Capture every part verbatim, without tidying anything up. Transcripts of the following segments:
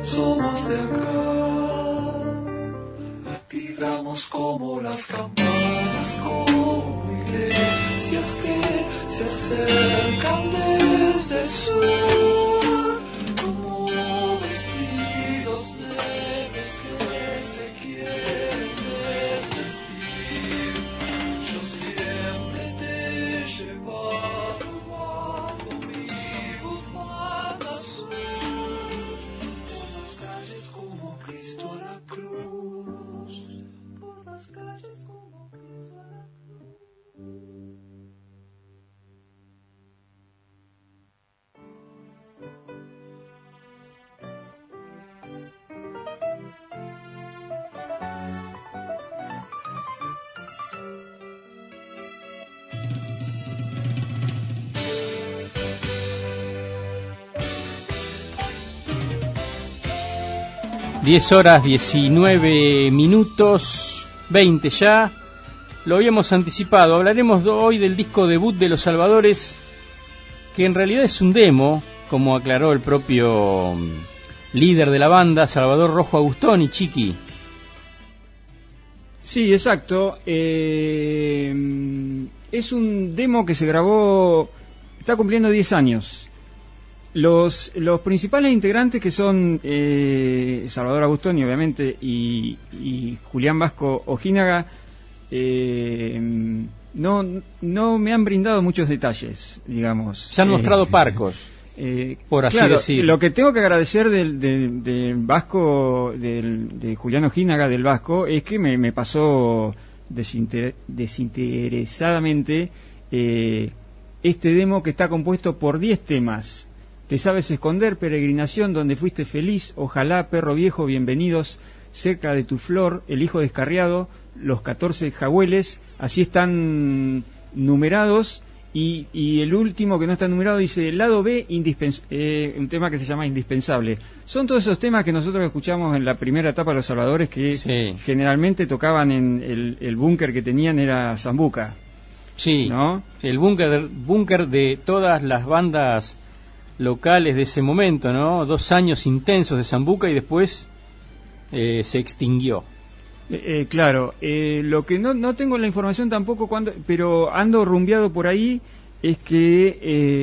somos de acá. Vibramos como las campanas, como iglesias que se acercan desde el sur, como vestidos negros que se quieren desvestir. Yo siempre te he llevado bajo mi bufanda azul, por las calles como Cristo a la cruz, por las calles como Cristo a la cruz. diez horas diecinueve minutos, veinte ya. Lo habíamos anticipado. Hablaremos hoy del disco debut de Los Salvadores, que en realidad es un demo, como aclaró el propio líder de la banda, Salvador Rojo Agustoni, Chiqui. Sí, exacto. Eh, es un demo que se grabó, está cumpliendo diez años. Los, los principales integrantes, que son eh, Salvador Agustoni, obviamente, y, y Julián Vasco Ojinaga, eh, no, no me han brindado muchos detalles, digamos. Se han mostrado eh, parcos, eh, por así claro, decir. Lo que tengo que agradecer del, del, del Vasco, del, de Julián Ojinaga, del Vasco, es que me, me pasó desinter, desinteresadamente eh, este demo, que está compuesto por diez temas. Te sabes esconder, peregrinación, donde fuiste feliz, ojalá, perro viejo, bienvenidos, cerca de tu flor, el hijo descarriado, los catorce jagüeles, así están numerados, y, y el último que no está numerado dice lado B, indispens eh, un tema que se llama Indispensable. Son todos esos temas que nosotros escuchamos en la primera etapa de Los Salvadores, que sí, generalmente tocaban en el, el búnker que tenían, era Zambuca. Sí, ¿no? El búnker búnker de todas las bandas locales de ese momento, ¿no? Dos años intensos de Zambuca y después eh, se extinguió. Eh, eh, claro, eh, lo que no, no tengo la información tampoco, cuando, pero ando rumbeado por ahí, es que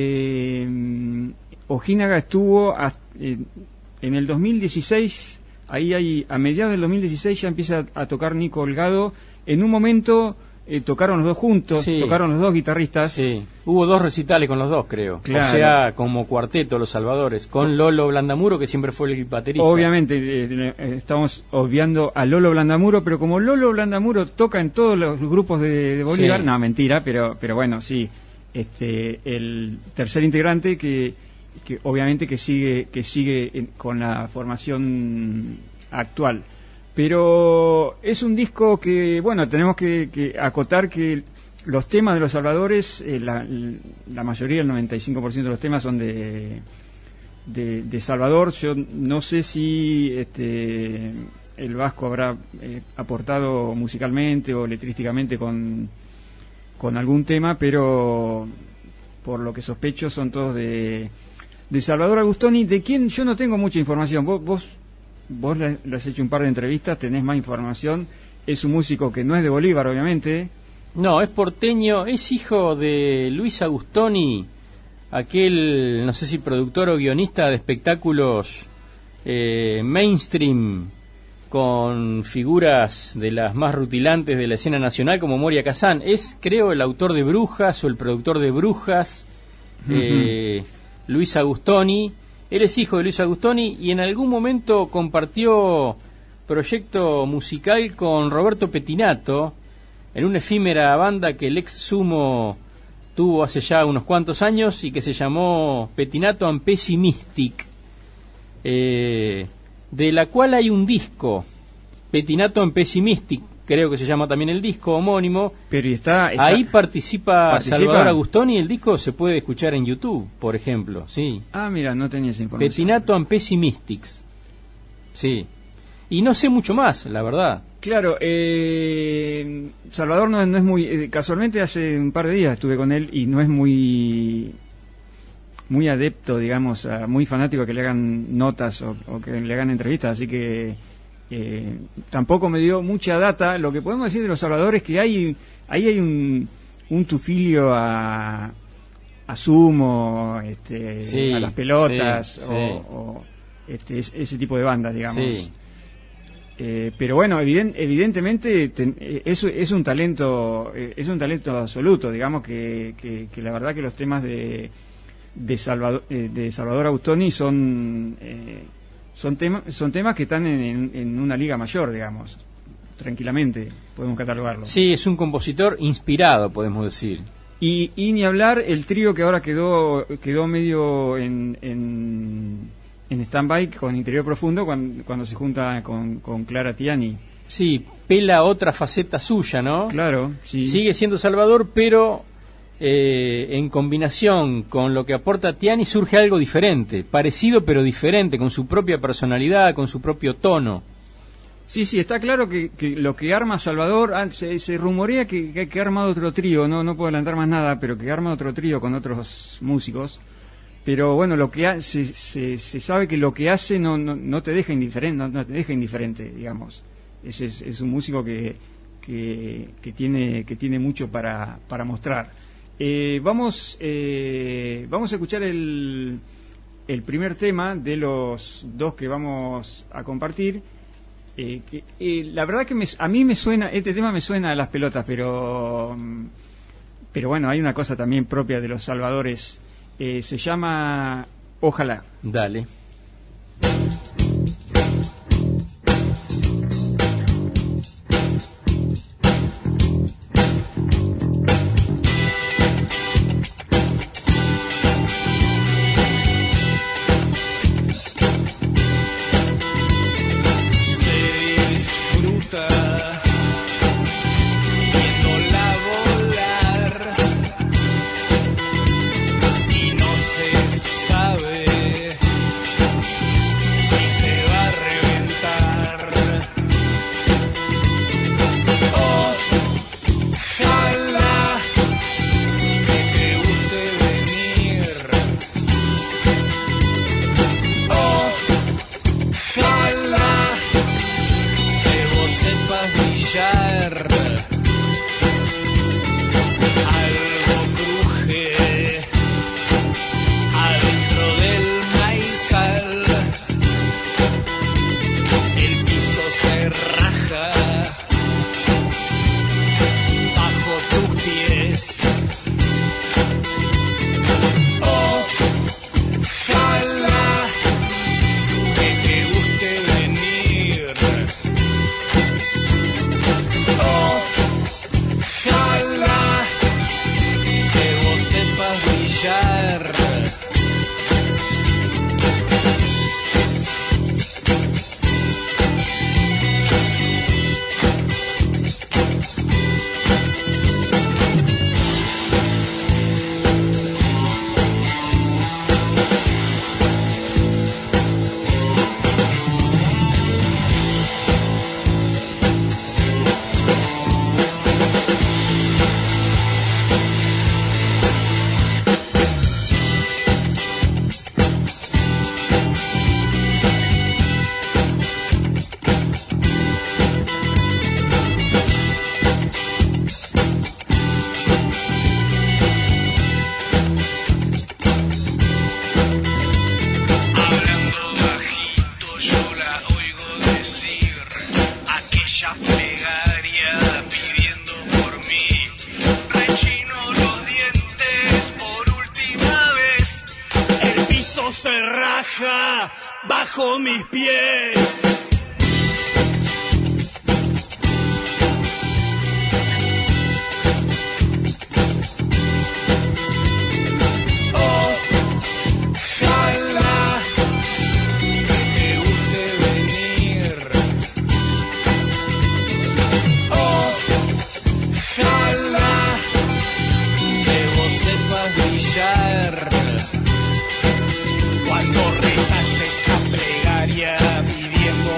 eh, Ojinaga estuvo a, eh, en el dos mil dieciséis, ahí hay, a mediados del dos mil dieciséis ya empieza a, a tocar Nico Holgado. En un momento Eh, tocaron los dos juntos, sí, tocaron los dos guitarristas. Sí, hubo dos recitales con los dos, creo. Claro. O sea, como cuarteto, Los Salvadores, con Lolo Blandamuro, que siempre fue el baterista. Obviamente, eh, eh, estamos obviando a Lolo Blandamuro, pero como Lolo Blandamuro toca en todos los grupos de, de Bolívar, sí, no, mentira, pero pero bueno, sí, este, el tercer integrante que, que obviamente que sigue, que sigue en, con la formación actual. Pero es un disco que, bueno, tenemos que, que acotar que los temas de Los Salvadores, eh, la, la mayoría, el noventa y cinco por ciento de los temas son de, de, de Salvador. Yo no sé si este, el Vasco habrá eh, aportado musicalmente o letrísticamente con, con algún tema, pero por lo que sospecho son todos de, de Salvador Agustoni, de quien yo no tengo mucha información. Vos... vos Vos le, le has hecho un par de entrevistas, tenés más información. Es un músico que no es de Bolívar, obviamente. No, es porteño, es hijo de Luis Agustoni, aquel, no sé si productor o guionista de espectáculos eh, mainstream, con figuras de las más rutilantes de la escena nacional, como Moria Kazán. Es, creo, el autor de Brujas o el productor de Brujas, uh-huh. eh, Luis Agustoni. Él es hijo de Luis Agustoni y en algún momento compartió proyecto musical con Roberto Pettinato en una efímera banda que el ex Sumo tuvo hace ya unos cuantos años y que se llamó Pettinato and Pessimistic, eh, de la cual hay un disco, Pettinato and Pessimistic, creo que se llama también el disco homónimo. Pero está, está ahí participa, participa Salvador Agustoni, y el disco se puede escuchar en YouTube, por ejemplo. Sí. Ah, mira, no tenía esa información. Pettinato and Pessimistics. Sí. Y no sé mucho más, la verdad. Claro, eh, Salvador no, no es muy... Eh, casualmente hace un par de días estuve con él y no es muy... muy adepto, digamos, a, muy fanático a que le hagan notas o, o que le hagan entrevistas, así que eh, tampoco me dio mucha data. Lo que podemos decir de Los Salvadores es que hay ahí hay un, un tufilio a, a Sumo, este, sí, a Las Pelotas, sí, o, sí. o este, es, ese tipo de bandas, digamos. Sí. Eh, pero bueno, eviden, evidentemente ten, eh, es, es un talento, eh, es un talento absoluto, digamos que, que, que la verdad que los temas de de Salvador, eh, de Salvador Austoni son eh, son temas son temas que están en, en, en una liga mayor, digamos, tranquilamente podemos catalogarlo. Sí, es un compositor inspirado, podemos decir. Y, y ni hablar el trío que ahora quedó quedó medio en, en en stand-by con Interior Profundo cuando, cuando se junta con, con Clara Tiani. Sí, pela otra faceta suya, ¿no? Claro, sí. Sigue siendo Salvador, pero eh, en combinación con lo que aporta Tiani surge algo diferente, parecido pero diferente, con su propia personalidad, con su propio tono. Sí, sí, está claro que, que lo que arma Salvador, ah, se, se rumorea que, que, que ha armado otro trío, no, no puedo adelantar más nada, pero que ha armado otro trío con otros músicos. Pero bueno, lo que ha, se, se, se sabe que lo que hace no, no, no te deja indiferente, no, no te deja indiferente, digamos. Es, es, es un músico que, que, que tiene que tiene mucho para, para mostrar. Eh, vamos eh, vamos a escuchar el, el primer tema de los dos que vamos a compartir. Eh, que, eh, la verdad que me, a mí me suena, este tema me suena a Las Pelotas, pero pero bueno, hay una cosa también propia de los Salvadores. Eh, se llama Ojalá. Dale. Se disfruta viéndola volar y no se sabe si se va a reventar. Ojalá que te guste venir. Ojalá que vos sepas brillar. Algo cruje adentro del maizal. El piso se raja bajo tus pies. Ojalá que te guste venir. Ojalá que vos sepas brillar. Hablando bajito yo la oigo decir aquella plegaria pidiendo por mí. Rechino los dientes por última vez. El piso se raja bajo mis pies. Ojalá que te guste venir. Ojalá que vos sepas brillar. Cuando rezas esta plegaria pidiendo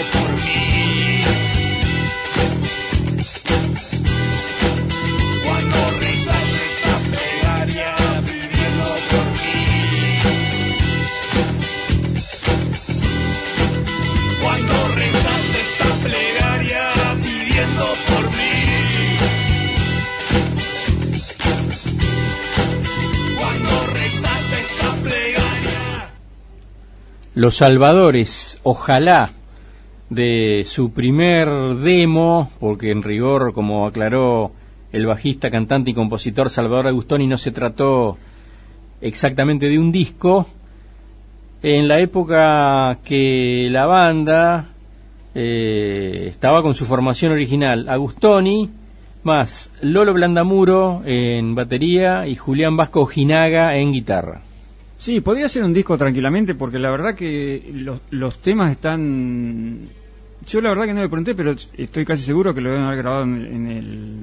Los Salvadores, ojalá, de su primer demo, porque en rigor, como aclaró el bajista, cantante y compositor Salvador Agustoni, no se trató exactamente de un disco. En la época que la banda eh, estaba con su formación original, Agustoni más Lolo Blandamuro en batería y Julián Vasco Ojinaga en guitarra. Sí, podría ser un disco tranquilamente, porque la verdad que los, los temas están... Yo la verdad que no le pregunté, pero estoy casi seguro que lo deben haber grabado en, en el...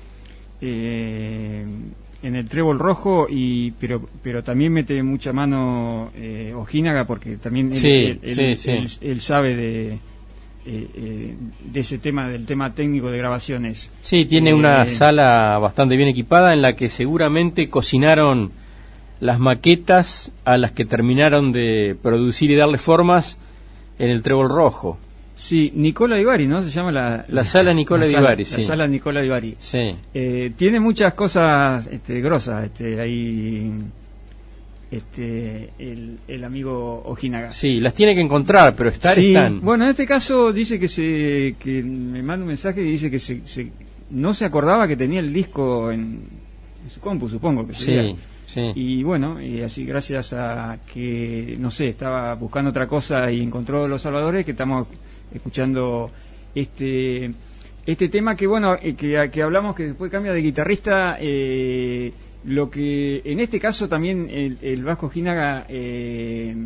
Eh, en el Trébol Rojo, y pero pero también mete mucha mano eh, Ojinaga, porque también él, sí, él, sí, él, sí. él, él sabe de eh, eh, de ese tema, del tema técnico de grabaciones. Sí, tiene eh, una sala bastante bien equipada en la que seguramente cocinaron las maquetas a las que terminaron de producir y darle formas en el Trébol Rojo. Sí, Nicola Di Bari, ¿no? Se llama la... La sala Nicola la Di sala, Bari, sí. La sala Nicola Di Bari. Sí. Eh, tiene muchas cosas este, grosas, este, ahí, este, el, el amigo Ojinaga. Sí, las tiene que encontrar, pero estar Sí, están. bueno, en este caso dice que se, que me manda un mensaje y dice que se, se- no se acordaba que tenía el disco en, en su compu, supongo que sería. Sí, sí. Y bueno, y así gracias a que, no sé, estaba buscando otra cosa y encontró Los Salvadores, que estamos escuchando este este tema que, bueno, eh, que, que hablamos, que después cambia de guitarrista, eh, lo que en este caso también el, el Vasco Ojinaga, eh,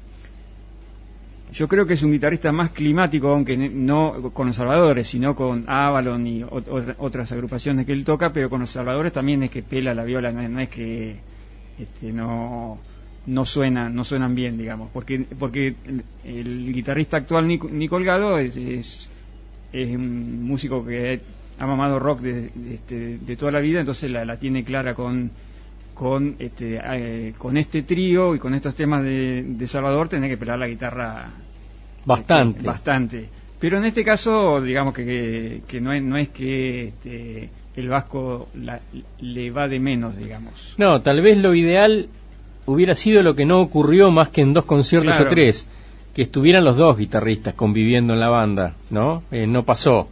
yo creo que es un guitarrista más climático, aunque ne- no con Los Salvadores, sino con Avalon y ot- otra- otras agrupaciones que él toca, pero con Los Salvadores también es que pela la viola, no es, no es que este, no no suenan no suenan bien, digamos, porque porque el, el guitarrista actual Nico, Nico Holgado es, es es un músico que ha mamado rock de, de, este, de toda la vida, entonces la, la tiene clara con con este eh, con este trío y con estos temas de, de Salvador, tener que pelar la guitarra Bastante. este, bastante. Pero en este caso, digamos que, que, que no es no es que este, el Vasco la- le va de menos, digamos. No, tal vez lo ideal hubiera sido lo que no ocurrió más que en dos conciertos Claro. o tres, que estuvieran los dos guitarristas conviviendo en la banda, ¿no? Eh, no pasó.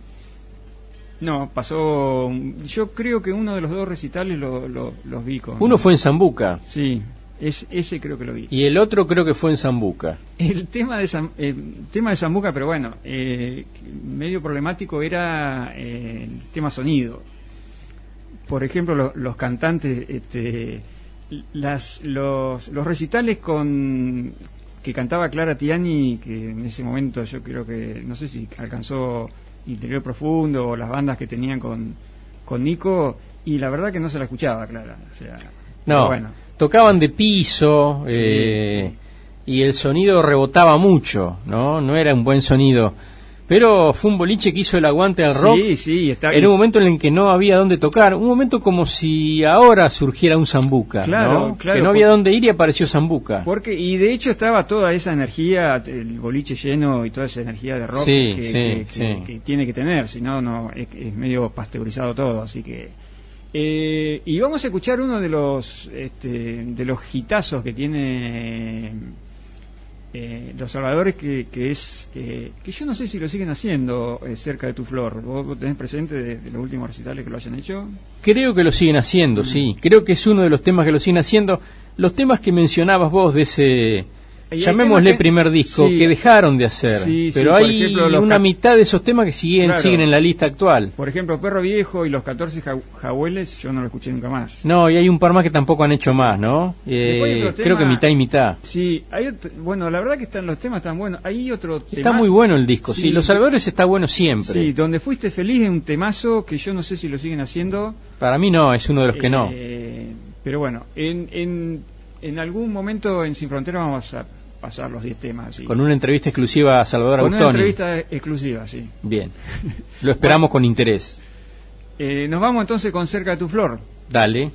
No, pasó. Yo creo que uno de los dos recitales lo, lo- los vi con. Uno fue en Zambuca Sí, es, ese creo que lo vi. y el otro creo que fue en Zambuca. El tema de Zam- el tema de Zambuca, pero bueno, eh, medio problemático era eh, el tema sonido. Por ejemplo, lo- los cantantes, este, las, los, los recitales con que cantaba Clara Tiani, que en ese momento yo creo que, no sé si alcanzó Interior Profundo o las bandas que tenían con, con Nico, y la verdad que no se la escuchaba, Clara. O sea, pero No, bueno. tocaban de piso Sí, eh, y el sonido rebotaba mucho, ¿no? No era un buen sonido. Pero fue un boliche que hizo el aguante al rock. Sí, sí, está En un momento en el que no había dónde tocar, un momento como si ahora surgiera un Zambuca, Claro, ¿no? claro, que no por- había dónde ir y apareció Zambuca. Porque, y de hecho estaba toda esa energía, el boliche lleno y toda esa energía de rock Sí, que, sí, que- sí. que- que tiene que tener, si no, no es, es medio pasteurizado todo, así que... Eh, y vamos a escuchar uno de los este, de los hitazos que tiene eh, Los Salvadores, que, que es eh, que yo no sé si lo siguen haciendo, eh, Cerca de tu flor. ¿Vos, vos tenés presente de, de los últimos recitales que lo hayan hecho? Creo que lo siguen haciendo, sí. Creo que es uno de los temas que lo siguen haciendo. Los temas que mencionabas vos de ese, Y hay llamémosle temas que- primer disco, sí. que dejaron de hacer. Sí, sí, pero por hay ejemplo, los una cap- mitad de esos temas que siguen, Claro. siguen en la lista actual. Por ejemplo, Perro Viejo y Los catorce ja- Jahueles, yo no lo escuché nunca más. No, y hay un par más que tampoco han hecho más, ¿no? Eh, Después hay otro creo tema- que mitad y mitad. Sí, hay otro- bueno, la verdad que están los temas están buenos. Hay otro Está tema- muy bueno el disco, sí. Sí. Los Salvadores está bueno siempre. Sí, Donde fuiste feliz es un temazo que yo no sé si lo siguen haciendo. Para mí no, es uno de los que no. Eh, pero bueno, en, en, en algún momento en Sin Frontera vamos a pasar los diez temas. así. Con una entrevista exclusiva a Salvador Con una Agustoni. entrevista exclusiva, sí. Bien. Lo esperamos con interés. Eh, nos vamos entonces con Cerca de tu flor. Dale.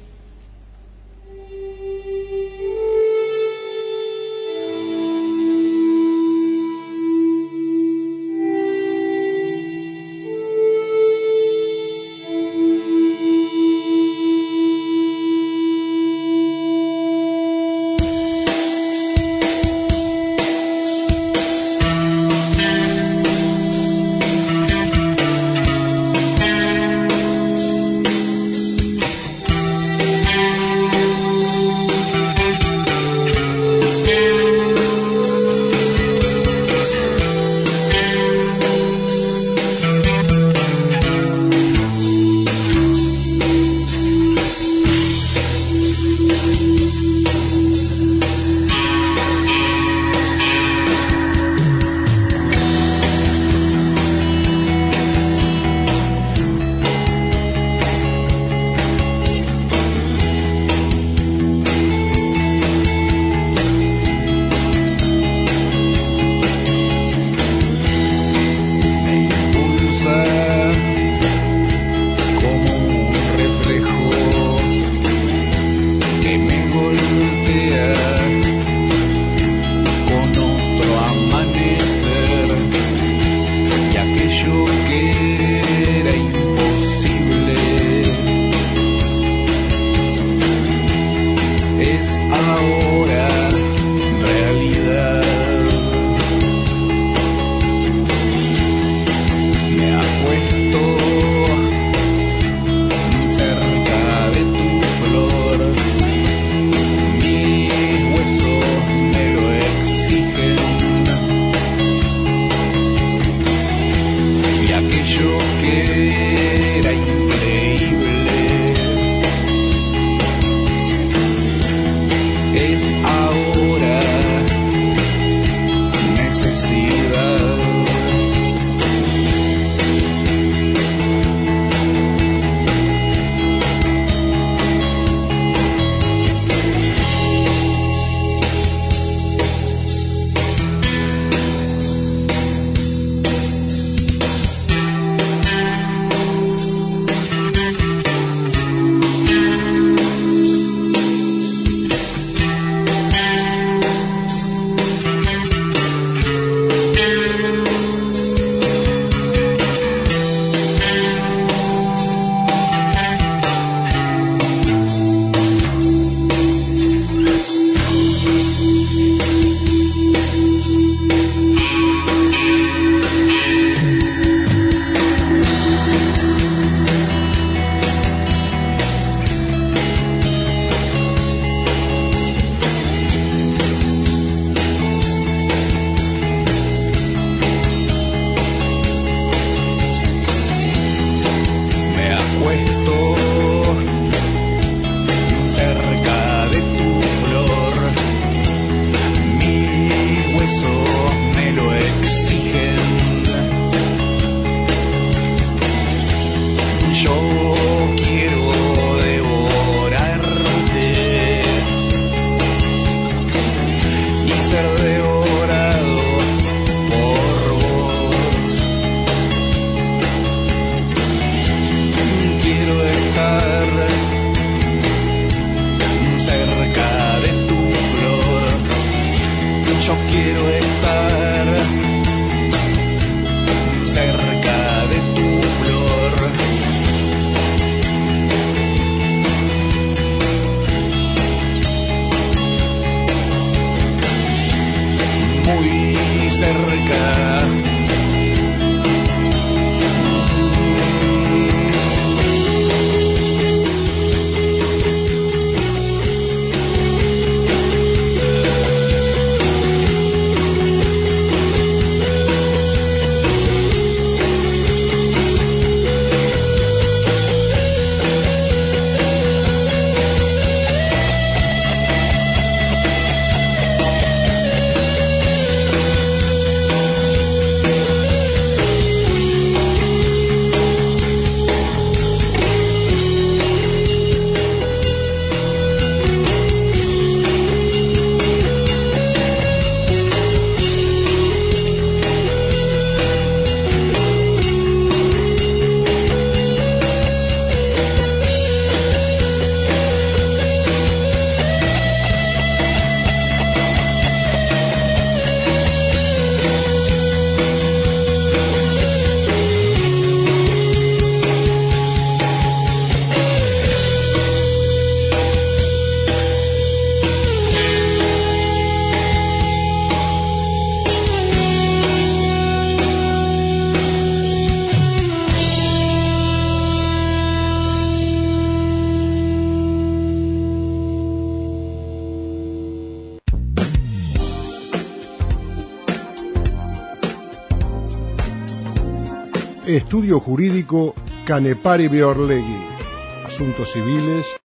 Estudio Jurídico Canepari Beorlegui. Asuntos civiles,